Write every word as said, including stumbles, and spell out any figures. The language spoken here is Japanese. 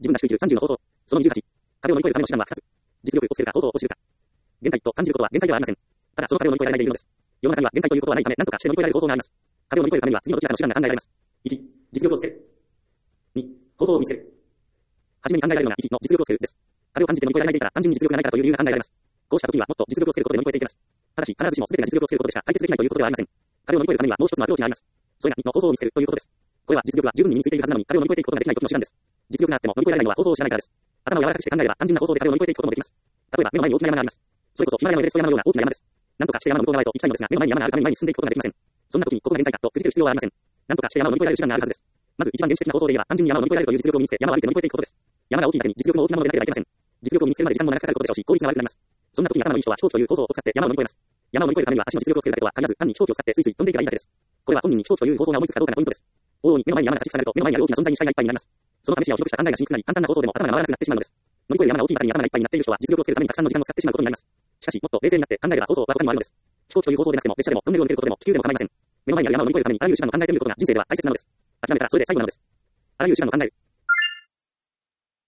自分が低いきるさんじゅうの方法。そのにじゅうはち。壁を乗り越えるための手段はふたつ。実力をつけるか、方法を知るか。限界と感じることは限界ではありません。ただ、その壁を乗り越えられないでいるのです。世の中には限界ということはないため、何とかして乗り越えられる方法があります。壁を乗り越えるためには次のどちらかの手段が考えられます。いち、実力をつける。に、方法を見つける。はじめに考えられるのがいちの実力をつけるです。壁を感じて乗り越えられないでいたら単純に実力がないからという理由が考えられます。こうした時にはもっと実力をつけることで乗り越えていけます。ただし、必ずしも全てが実力をつけることでしか解決できないということではありません。壁を乗り越えるためにはもう一つのアプローチがあります。それがにの方法を見つけるということです。これは実力は十分に身についているはずなのに壁を乗り越えていくことができない時の手段です。実力があっても乗り越えられないのは方法を知らないからです。頭を柔らかくして考えれば単純な方法で壁を乗り越えていくこともできます。例えば目の前に大きな山があります。それこそヒマラヤのエベレスト山のような大きな山です。なんとかして山の向こう側へと行きたいのですが、目の前に山があるために前に進んでいくことができません。そんな時にここが限界かとくじける必要はありません。なんとかして山を乗り越えられる手段があるはずです。まず一番原始的な方法で言えば単純に山を乗り越えられるという実力を身につけ、山を歩いて乗り越えていくことです。山が大きいだけに実力も大きなものでなければいけません。実力を身につけるまで時間も長くかかることでしょうし、効率が悪くなります。そんな時に頭のいい人は飛行機という方法を使って山を乗り越えます。山を乗り越えるためには足の実力をつけるだけとは限らず、単に飛行機を使ってスイスイ飛んでいけばいいだけです。これは本人に飛行機という方法が思いつくかどうかのポイントです。往々に目の前に山が立ち塞がると目の前にある大きな存在に視界がいっぱいになります。そのため視野を広くした考えがしにくくなり、簡単な方法でも頭が回らなくなってしまうのです。乗り越える山が大きいばかりに頭がいっぱいになっている人は実力をつけるためにたくさんの時間を使ってしまうことになります。しかし、もっと冷静になって考えれば方法は他にもあるのです。飛行機という方法でなくても、列車でもトンネルを抜けることでも気球でも構いません。目の前にある山を乗り越えるためにあらゆる手段を考えてみることが人生では大切なのです。諦めたらそれで最後なのです。あらゆる手段を考える。